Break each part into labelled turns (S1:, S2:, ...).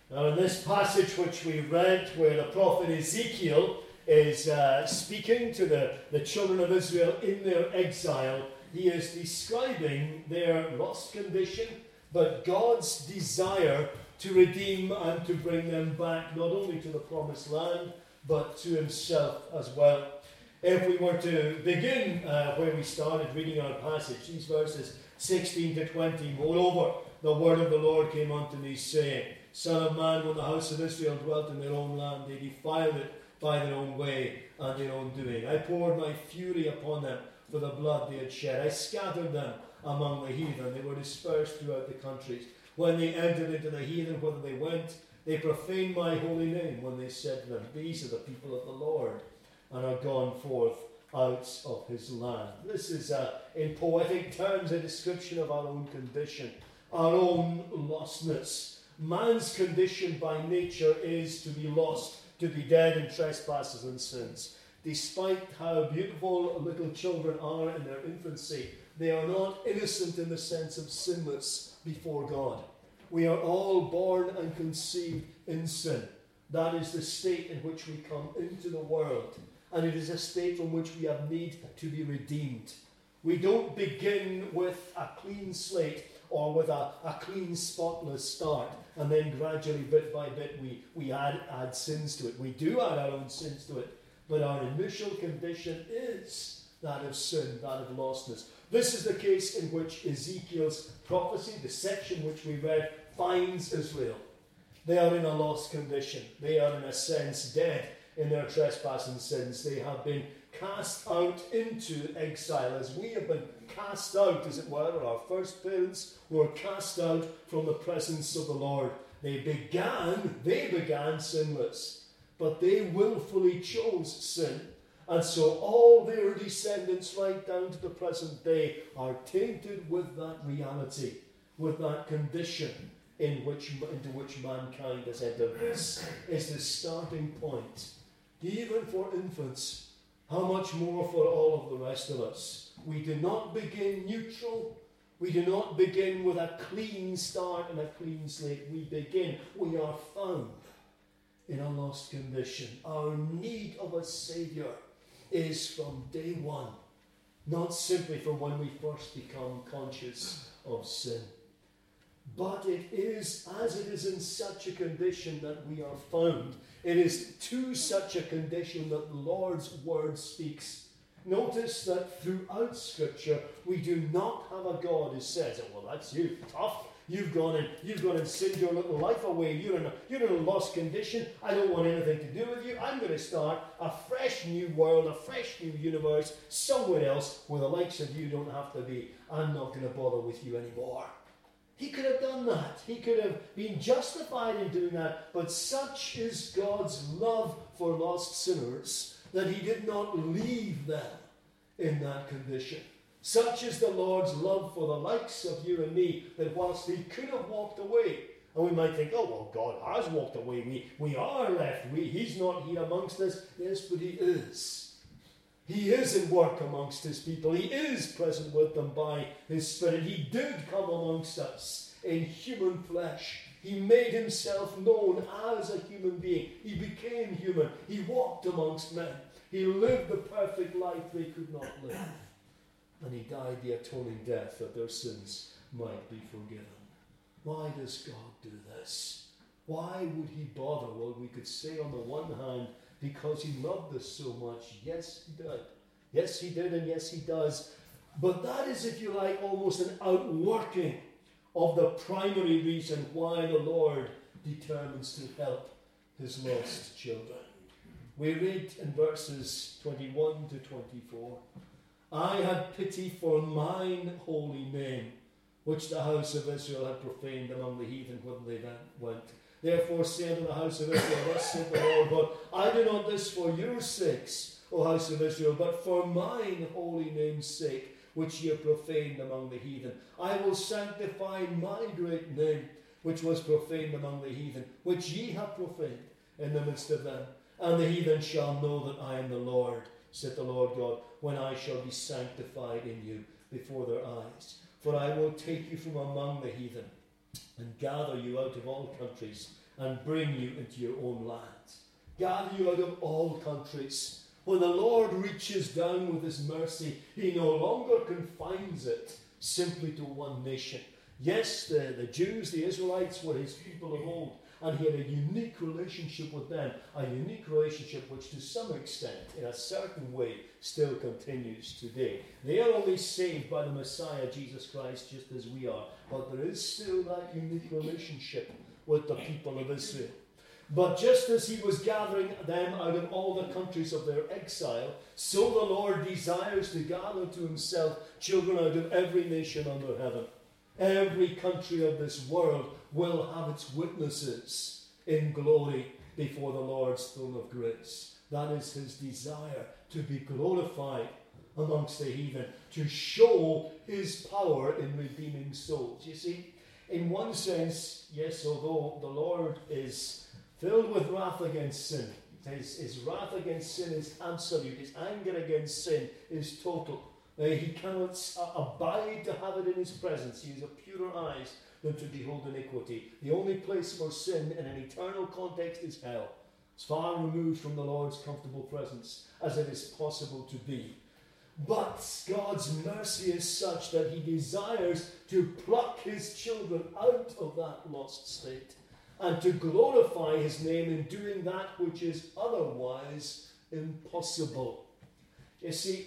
S1: Now, in this passage which we read, where the prophet Ezekiel is speaking to the children of Israel in their exile, he is describing their lost condition, but God's desire to redeem and to bring them back, not only to the promised land, but to himself as well. If we were to begin where we started reading our passage, these verses 16 to 20, moreover, the word of the Lord came unto me, saying, Son of man, when the house of Israel dwelt in their own land, they defiled it by their own way and their own doing. I poured my fury upon them for the blood they had shed. I scattered them among the heathen. They were dispersed throughout the countries. When they entered into the heathen, whither they went, they profaned my holy name when they said to them, These are the people of the Lord, and are gone forth out of his land. This is, in poetic terms, a description of our own condition, our own lostness. Man's condition by nature is to be lost, to be dead in trespasses and sins. Despite how beautiful little children are in their infancy, they are not innocent in the sense of sinless before God. We are all born and conceived in sin. That is the state in which we come into the world. And it is a state from which we have need to be redeemed. We don't begin with a clean slate or with a clean, spotless start, and then gradually, bit by bit, we add sins to it. We do add our own sins to it, but our initial condition is that of sin, that of lostness. This is the case in which Ezekiel's prophecy, the section which we read, finds Israel. They are in a lost condition. They are, in a sense, dead in their trespass and sins. They have been cast out into exile, as we have been cast out, as it were. Our first parents were cast out from the presence of the Lord. They began sinless, but they willfully chose sin. And so all their descendants right down to the present day are tainted with that reality, with that condition into which mankind has entered. This is the starting point. Even for infants, how much more for all of the rest of us? We do not begin neutral. We do not begin with a clean start and a clean slate. We are found in a lost condition. Our need of a Saviour is from day one, not simply from when we first become conscious of sin. But it is, as it is in such a condition that we are found, it is to such a condition that the Lord's word speaks. Notice that throughout Scripture, we do not have a God who says, well, that's you, tough. You've gone and sinned your little life away. You're in a lost condition. I don't want anything to do with you. I'm going to start a fresh new world, a fresh new universe, somewhere else where the likes of you don't have to be. I'm not going to bother with you anymore. He could have done that. He could have been justified in doing that. But such is God's love for lost sinners that he did not leave them in that condition. Such is the Lord's love for the likes of you and me, that whilst he could have walked away, and we might think, oh, well, God has walked away. We are left. He's not here amongst us. Yes, but he is. He is in work amongst his people. He is present with them by his Spirit. He did come amongst us in human flesh. He made himself known as a human being. He became human. He walked amongst men. He lived the perfect life they could not live. And he died the atoning death that their sins might be forgiven. Why does God do this? Why would he bother? Well, we could say on the one hand, because he loved us so much. Yes, he did. Yes, he did, and yes, he does. But that is, if you like, almost an outworking of the primary reason why the Lord determines to help his lost children. We read in verses 21 to 24, I had pity for mine holy name, which the house of Israel had profaned among the heathen when they went. Therefore say unto the house of Israel, thus saith the Lord God, I do not this for your sakes, O house of Israel, but for mine holy name's sake, which ye have profaned among the heathen. I will sanctify my great name, which was profaned among the heathen, which ye have profaned in the midst of them. And the heathen shall know that I am the Lord, saith the Lord God, when I shall be sanctified in you before their eyes. For I will take you from among the heathen, and gather you out of all countries, and bring you into your own land. Gather you out of all countries. When the Lord reaches down with his mercy, he no longer confines it simply to one nation. Yes, the Jews, the Israelites, were his people of old, and he had a unique relationship with them, a unique relationship which to some extent, in a certain way, still continues today. They are only saved by the Messiah, Jesus Christ, just as we are, but there is still that unique relationship with the people of Israel. But just as he was gathering them out of all the countries of their exile, so the Lord desires to gather to himself children out of every nation under heaven. Every country of this world will have its witnesses in glory before the Lord's throne of grace. That is his desire, to be glorified amongst the heathen, to show his power in redeeming souls. You see, in one sense, yes, although the Lord is filled with wrath against sin, his wrath against sin is absolute, his anger against sin is total. He cannot abide to have it in his presence. He has a purer eyes than to behold iniquity. The only place for sin in an eternal context is hell. It's far removed from the Lord's comfortable presence as it is possible to be. But God's mercy is such that he desires to pluck his children out of that lost state and to glorify his name in doing that which is otherwise impossible. You see,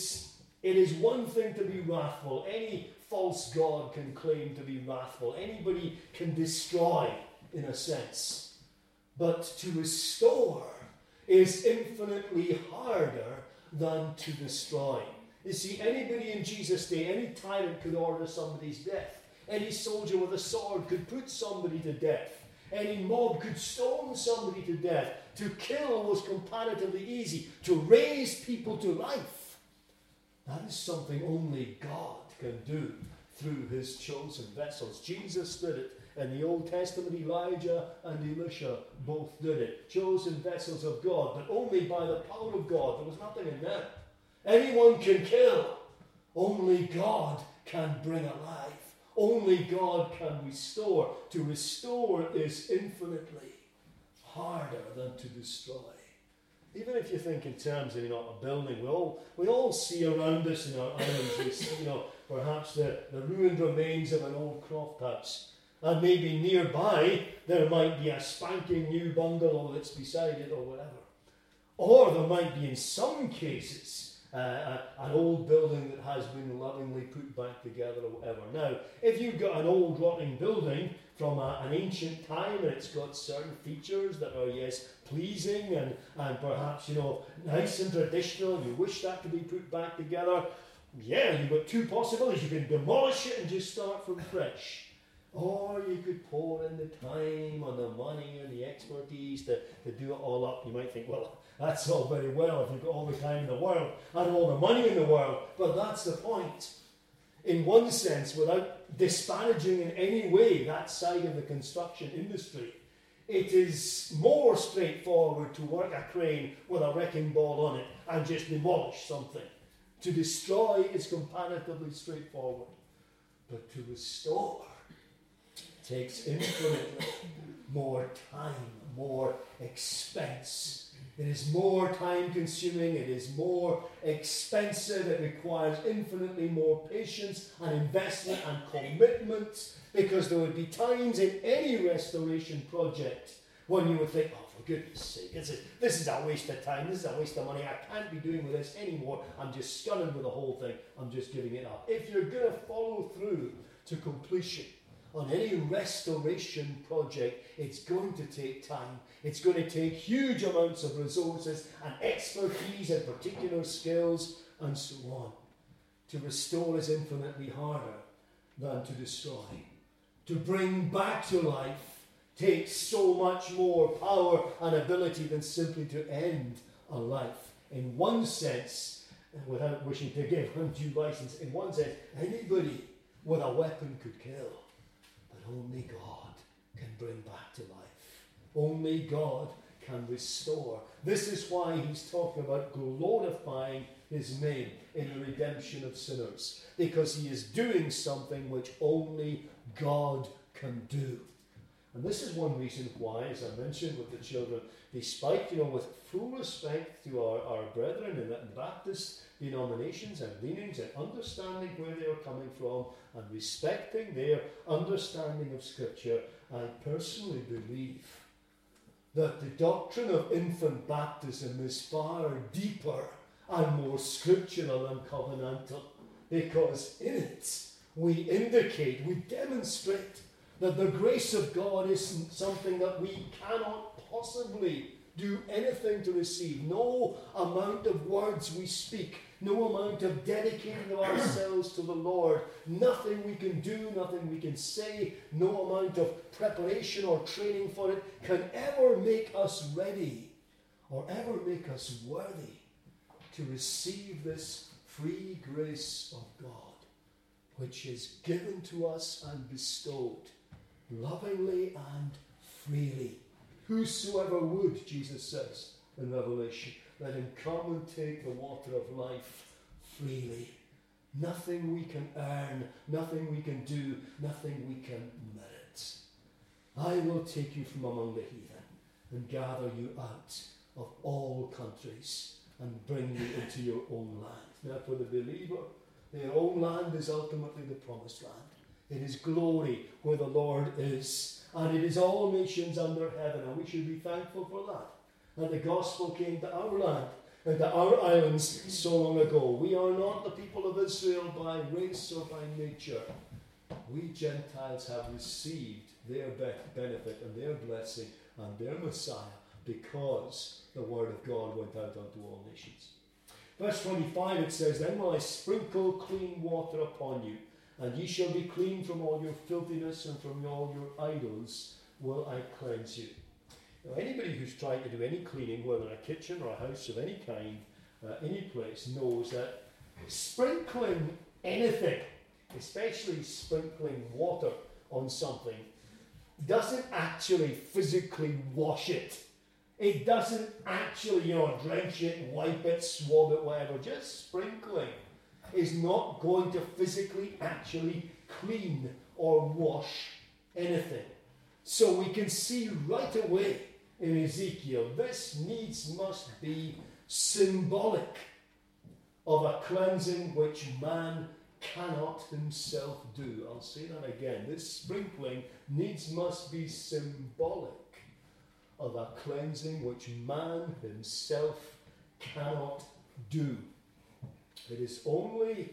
S1: it is one thing to be wrathful. Any false god can claim to be wrathful. Anybody can destroy, in a sense. But to restore is infinitely harder than to destroy. You see, anybody in Jesus' day, any tyrant could order somebody's death. Any soldier with a sword could put somebody to death. Any mob could stone somebody to death. To kill was comparatively easy. To raise people to life, that is something only God can do through his chosen vessels. Jesus did it. In the Old Testament, Elijah and Elisha both did it. Chosen vessels of God, but only by the power of God. There was nothing in them. Anyone can kill. Only God can bring alive. Only God can restore. To restore is infinitely harder than to destroy. Even if you think in terms of a building, we all see around us in our islands, we see perhaps the ruined remains of an old croft house. And maybe nearby there might be a spanking new bungalow that's beside it or whatever. Or there might be, in some cases, an old building that has been lovingly put back together or whatever. Now, if you've got an old rotting building from an ancient time and it's got certain features that are, yes, pleasing and perhaps, nice and traditional, and you wish that to be put back together, yeah, you've got two possibilities. You can demolish it and just start from fresh. Or you could pour in the time and the money and the expertise to do it all up. You might think, well, that's all very well if you've got all the time in the world and all the money in the world. But that's the point. In one sense, without disparaging in any way that side of the construction industry, it is more straightforward to work a crane with a wrecking ball on it and just demolish something. To destroy is comparatively straightforward. But to restore takes infinitely more time, more expense. It is more time consuming, it is more expensive, it requires infinitely more patience and investment and commitment, because there would be times in any restoration project when you would think, oh, for goodness sake, this is a waste of time, this is a waste of money, I can't be doing with this anymore, I'm just sculling with the whole thing, I'm just giving it up. If you're going to follow through to completion on any restoration project, it's going to take time. It's going to take huge amounts of resources and expertise and particular skills and so on. To restore is infinitely harder than to destroy. To bring back to life takes so much more power and ability than simply to end a life. In one sense, without wishing to give undue license, in one sense, anybody with a weapon could kill. Only God can bring back to life. Only God can restore. This is why he's talking about glorifying his name in the redemption of sinners. Because he is doing something which only God can do. And this is one reason why, as I mentioned with the children, despite, with full respect to our brethren in the Baptist denominations and leanings and understanding where they are coming from and respecting their understanding of Scripture, I personally believe that the doctrine of infant baptism is far deeper and more scriptural and covenantal, because in it we demonstrate that the grace of God isn't something that we cannot possibly do anything to receive. No amount of words we speak, no amount of dedicating ourselves to the Lord, nothing we can do, nothing we can say, no amount of preparation or training for it can ever make us ready or ever make us worthy to receive this free grace of God, which is given to us and bestowed lovingly and freely. Whosoever would, Jesus says in Revelation, let him come and take the water of life freely. Nothing we can earn, nothing we can do, nothing we can merit. I will take you from among the heathen and gather you out of all countries and bring you into your own land. Now for the believer, their own land is ultimately the promised land. It is glory where the Lord is. And it is all nations under heaven. And we should be thankful for that. And the gospel came to our land and to our islands so long ago. We are not the people of Israel by race or by nature. We Gentiles have received their benefit and their blessing and their Messiah because the word of God went out unto all nations. Verse 25 it says, Then will I sprinkle clean water upon you, and ye shall be clean from all your filthiness, and from all your idols will I cleanse you. Now, anybody who's trying to do any cleaning, whether in a kitchen or a house of any kind, any place, knows that sprinkling anything, especially sprinkling water on something, doesn't actually physically wash it. It doesn't actually, drench it, wipe it, swab it, whatever. Just sprinkling is not going to physically actually clean or wash anything. So we can see right away in Ezekiel, this needs must be symbolic of a cleansing which man cannot himself do. I'll say that again. This sprinkling needs must be symbolic of a cleansing which man himself cannot do. It is only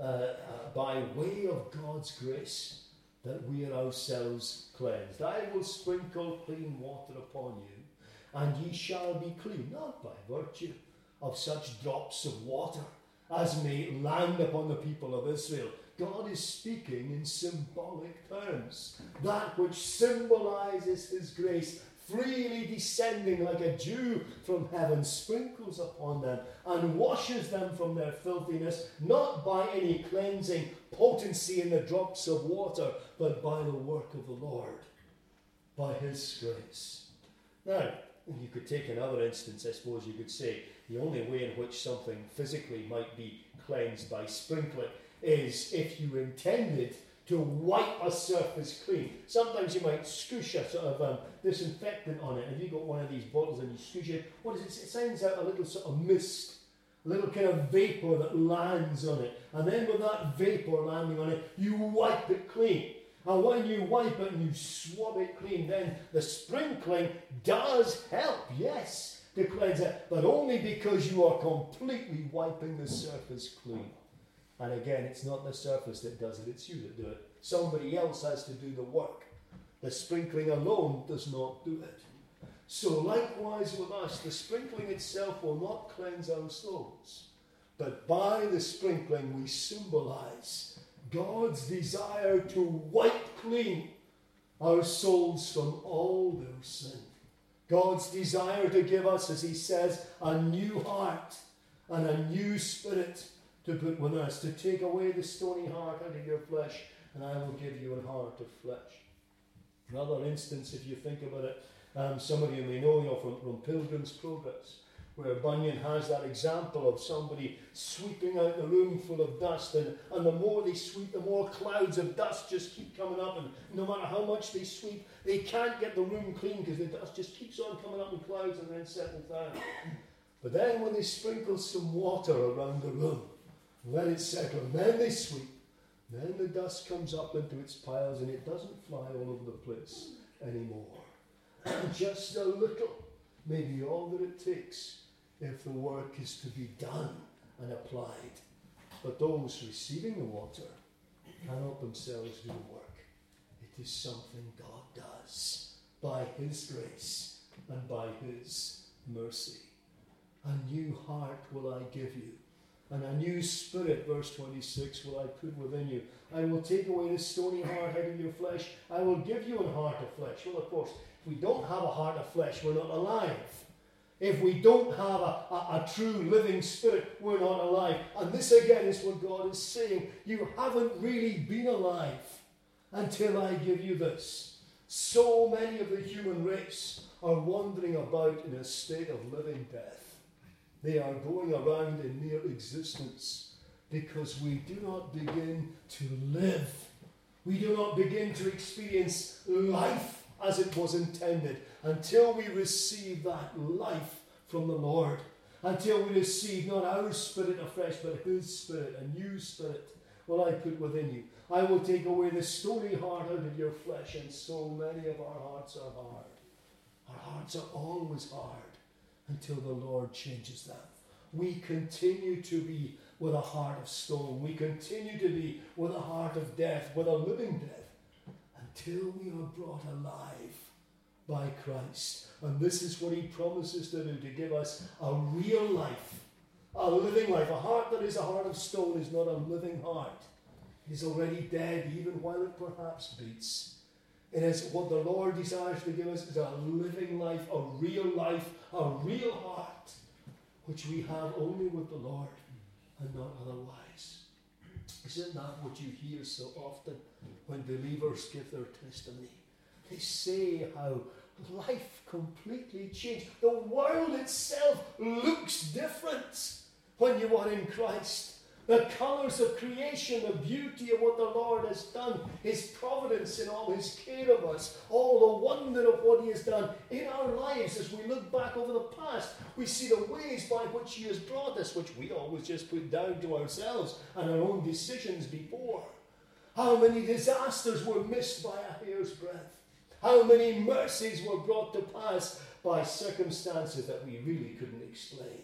S1: by way of God's grace that we are ourselves cleansed. I will sprinkle clean water upon you, and ye shall be clean, not by virtue of such drops of water as may land upon the people of Israel. God is speaking in symbolic terms. That which symbolizes his grace freely descending like a dew from heaven, sprinkles upon them and washes them from their filthiness, not by any cleansing potency in the drops of water, but by the work of the Lord, by his grace. Now, you could take another instance. I suppose you could say the only way in which something physically might be cleansed by sprinkling is if you intended to wipe a surface clean. Sometimes you might scoosh a sort of disinfectant on it. If you've got one of these bottles and you scoosh it, what does it? It sends out a little sort of mist, a little kind of vapour that lands on it. And then with that vapour landing on it, you wipe it clean. And when you wipe it and you swab it clean, then the sprinkling does help, yes, to cleanse it, but only because you are completely wiping the surface clean. And again, it's not the surface that does it, it's you that do it. Somebody else has to do the work. The sprinkling alone does not do it. So likewise with us, the sprinkling itself will not cleanse our souls. But by the sprinkling we symbolize God's desire to wipe clean our souls from all their sin. God's desire to give us, as he says, a new heart and a new spirit to put with us, to take away the stony heart out of your flesh, and I will give you a heart of flesh. Another instance, if you think about it, some of you may know from Pilgrim's Progress, where Bunyan has that example of somebody sweeping out the room full of dust, and the more they sweep, the more clouds of dust just keep coming up, and no matter how much they sweep, they can't get the room clean because the dust just keeps on coming up in clouds and then settles down. But then when they sprinkle some water around the room, let it settle, and then they sweep, then the dust comes up into its piles and it doesn't fly all over the place anymore. And just a little may be all that it takes if the work is to be done and applied. But those receiving the water cannot themselves do the work. It is something God does by His grace and by His mercy. A new heart will I give you, and a new spirit, verse 26, will I put within you. I will take away the stony heart out of your flesh. I will give you a heart of flesh. Well, of course, if we don't have a heart of flesh, we're not alive. If we don't have a true living spirit, we're not alive. And this again is what God is saying. You haven't really been alive until I give you this. So many of the human race are wandering about in a state of living death. They are going around in mere existence because we do not begin to live. We do not begin to experience life as it was intended until we receive that life from the Lord. Until we receive not our spirit afresh, but His spirit, a new spirit will I put within you. I will take away the stony heart out of your flesh, and so many of our hearts are hard. Our hearts are always hard until the Lord changes them. We continue to be with a heart of stone. We continue to be with a heart of death, with a living death, until we are brought alive by Christ. And this is what He promises to do, to give us a real life, a living life. A heart that is a heart of stone is not a living heart. It is already dead, even while it perhaps beats. It is what the Lord desires to give us is a living life, a real heart, which we have only with the Lord and not otherwise. Isn't that what you hear so often when believers give their testimony? They say how life completely changed. The world itself looks different when you are in Christ. The colours of creation, the beauty of what the Lord has done, His providence in all His care of us, all the wonder of what He has done in our lives as we look back over the past. We see the ways by which He has brought us, which we always just put down to ourselves and our own decisions before. How many disasters were missed by a hair's breadth. How many mercies were brought to pass by circumstances that we really couldn't explain.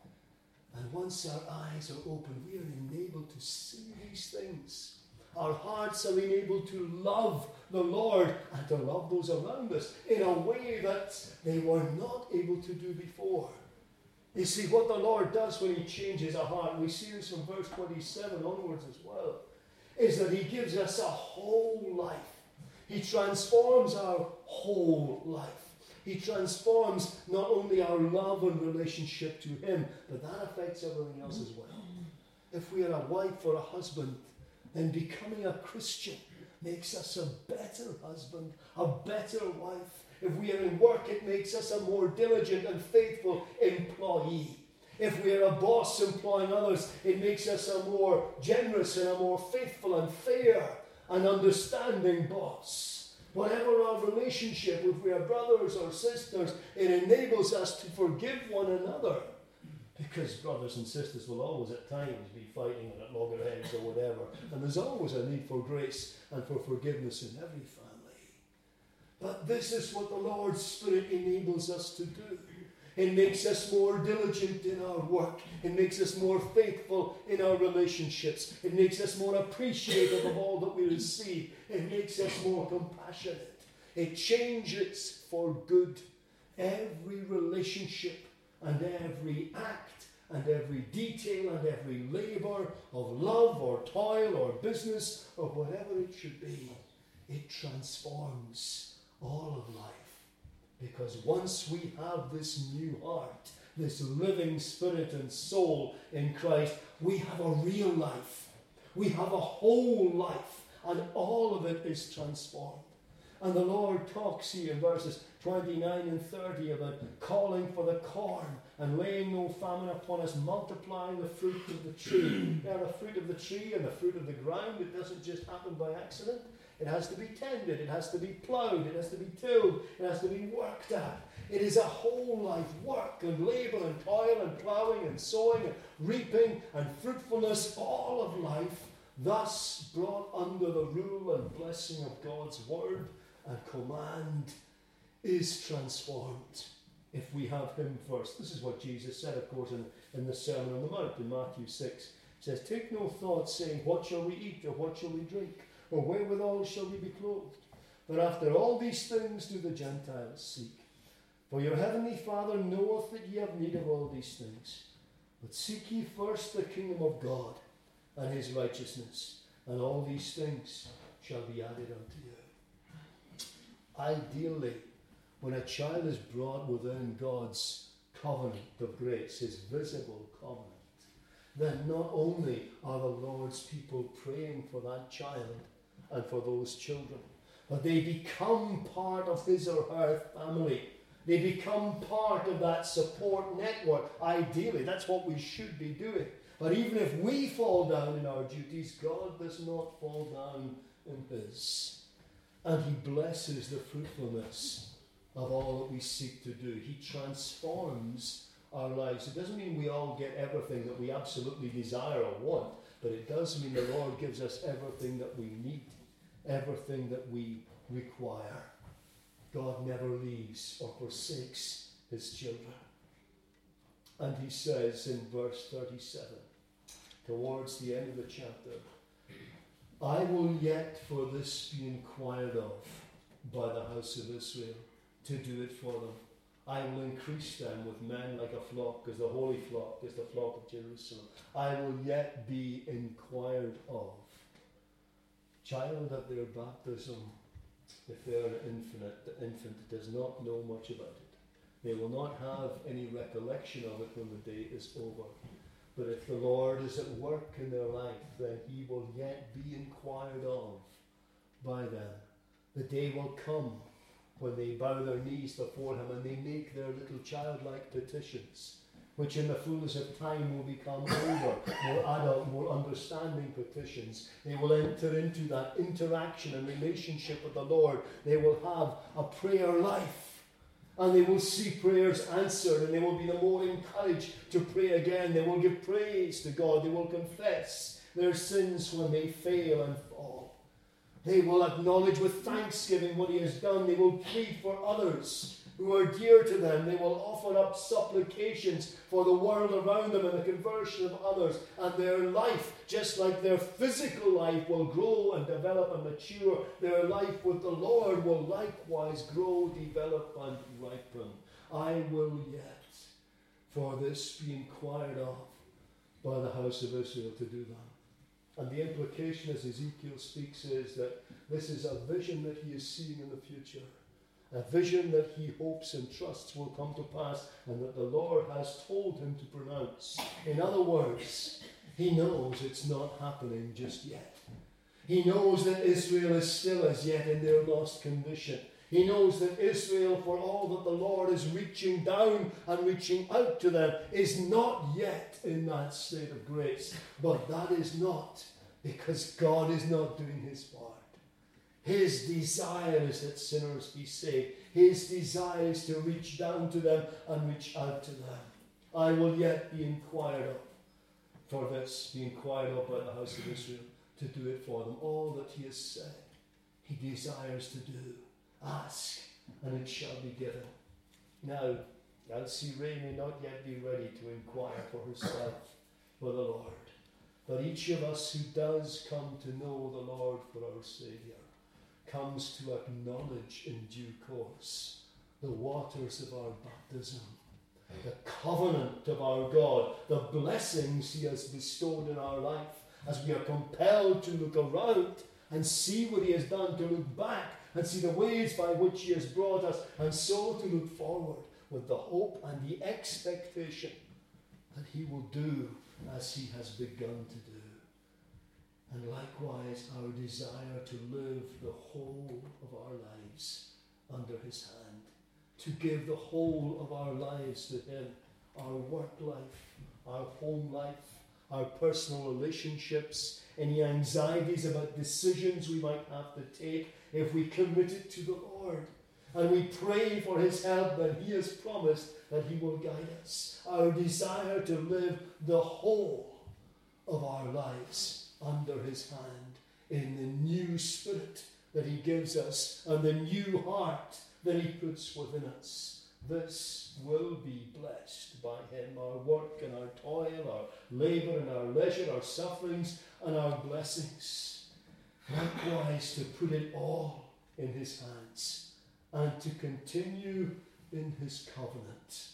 S1: And once our eyes are open, we are enabled to see these things. Our hearts are enabled to love the Lord and to love those around us in a way that they were not able to do before. You see, what the Lord does when He changes our heart, we see this from verse 27 onwards as well, is that He gives us a whole life. He transforms our whole life. He transforms not only our love and relationship to Him, but that affects everything else as well. If we are a wife or a husband, then becoming a Christian makes us a better husband, a better wife. If we are in work, it makes us a more diligent and faithful employee. If we are a boss employing others, it makes us a more generous and a more faithful and fair and understanding boss. Whatever our relationship, if we are brothers or sisters, it enables us to forgive one another. Because brothers and sisters will always at times be fighting and at loggerheads or whatever. And there's always a need for grace and for forgiveness in every family. But this is what the Lord's Spirit enables us to do. It makes us more diligent in our work. It makes us more faithful in our relationships. It makes us more appreciative of all that we receive. It makes us more compassionate. It changes for good every relationship and every act and every detail and every labour of love or toil or business or whatever it should be. It transforms all of life. Because once we have this new heart, this living spirit and soul in Christ, we have a real life. We have a whole life, and all of it is transformed. And the Lord talks here in verses 29 and 30 about calling for the corn and laying no famine upon us, multiplying the fruit of the tree. Now, the fruit of the tree and the fruit of the ground, it doesn't just happen by accident. It has to be tended, it has to be ploughed, it has to be tilled, it has to be worked at. It is a whole life work and labour and toil and ploughing and sowing and reaping and fruitfulness, all of life, thus brought under the rule and blessing of God's word and command, is transformed if we have him first. This is what Jesus said, of course, in the Sermon on the Mount in Matthew 6. It says, "Take no thought, saying, what shall we eat, or what shall we drink, or wherewithal shall we be clothed? For after all these things do the Gentiles seek. For your heavenly Father knoweth that ye have need of all these things. But seek ye first the kingdom of God and his righteousness, and all these things shall be added unto you." Ideally, when a child is brought within God's covenant of grace, his visible covenant, then not only are the Lord's people praying for that child and for those children, but they become part of his or her family. They become part of that support network. Ideally, that's what we should be doing. But even if we fall down in our duties, God does not fall down in his. And he blesses the fruitfulness of all that we seek to do. He transforms our lives. It doesn't mean we all get everything that we absolutely desire or want, but it does mean the Lord gives us everything that we need, everything that we require. God never leaves or forsakes his children. And he says in verse 37, towards the end of the chapter, "I will yet for this be inquired of by the house of Israel, to do it for them. I will increase them with men like a flock, as the holy flock, as the flock of Jerusalem. I will yet be inquired of." Child at their baptism, if they're an infant does not know much about it. They will not have any recollection of it when the day is over. But if the Lord is at work in their life, then he will yet be inquired of by them. The day will come when they bow their knees before him and they make their little childlike petitions, which in the fullness of time will become older, more adult, more understanding petitions. They will enter into that interaction and relationship with the Lord. They will have a prayer life. And they will see prayers answered, and they will be the more encouraged to pray again. They will give praise to God. They will confess their sins when they fail and fall. They will acknowledge with thanksgiving what he has done. They will plead for others who are dear to them. They will offer up supplications for the world around them and the conversion of others. And their life, just like their physical life, will grow and develop and mature. Their life with the Lord will likewise grow, develop, and ripen. I will yet for this be inquired of by the house of Israel to do that. And the implication, as Ezekiel speaks, is that this is a vision that he is seeing in the future. A vision that he hopes and trusts will come to pass, and that the Lord has told him to pronounce. In other words, he knows it's not happening just yet. He knows that Israel is still as yet in their lost condition. He knows that Israel, for all that the Lord is reaching down and reaching out to them, is not yet in that state of grace. But that is not because God is not doing his part. His desire is that sinners be saved. His desire is to reach down to them and reach out to them. I will yet be inquired of for this, be inquired of by the house of Israel, to do it for them. All that he has said, he desires to do. Ask, and it shall be given. Now, Elsie Ray may not yet be ready to inquire for herself for the Lord. But each of us who does come to know the Lord for our Saviour comes to acknowledge in due course the waters of our baptism, the covenant of our God, the blessings he has bestowed in our life, as we are compelled to look around and see what he has done, to look back and see the ways by which he has brought us, and so to look forward with the hope and the expectation that he will do as he has begun to do. and likewise our desire to live the whole of our lives under his hand, to give the whole of our lives to him, our work life, our home life, our personal relationships, any anxieties about decisions we might have to take, if we commit it to the Lord. And we pray for his help, and he has promised that he will guide us. Our desire to live the whole of our lives under his hand, in the new spirit that he gives us and the new heart that he puts within us. This will be blessed by him. Our work and our toil, our labour and our leisure, our sufferings and our blessings. Likewise, to put it all in his hands and to continue in his covenant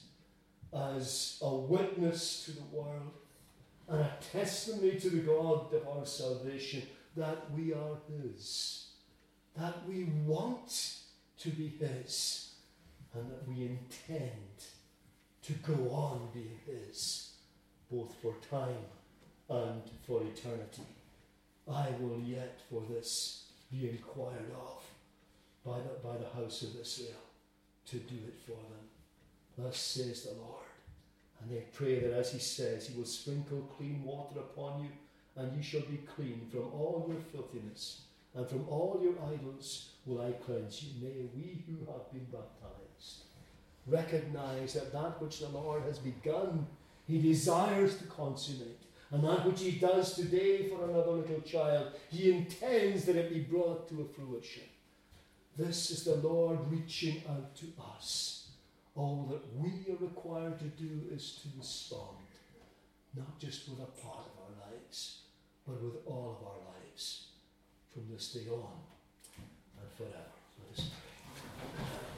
S1: as a witness to the world and a testimony to the God of our salvation that we are his, that we want to be his, and that we intend to go on being his, both for time and for eternity. I will yet for this be inquired of by the house of Israel, to do it for them. Thus says the Lord. And they pray that, as he says, he will sprinkle clean water upon you, and you shall be clean from all your filthiness, and from all your idols will I cleanse you. May we who have been baptized recognize that that which the Lord has begun, he desires to consummate. And that which he does today for another little child, he intends that it be brought to a fruition. This is the Lord reaching out to us. All that we are required to do is to respond, not just with a part of our lives, but with all of our lives, from this day on and forever. Let us pray.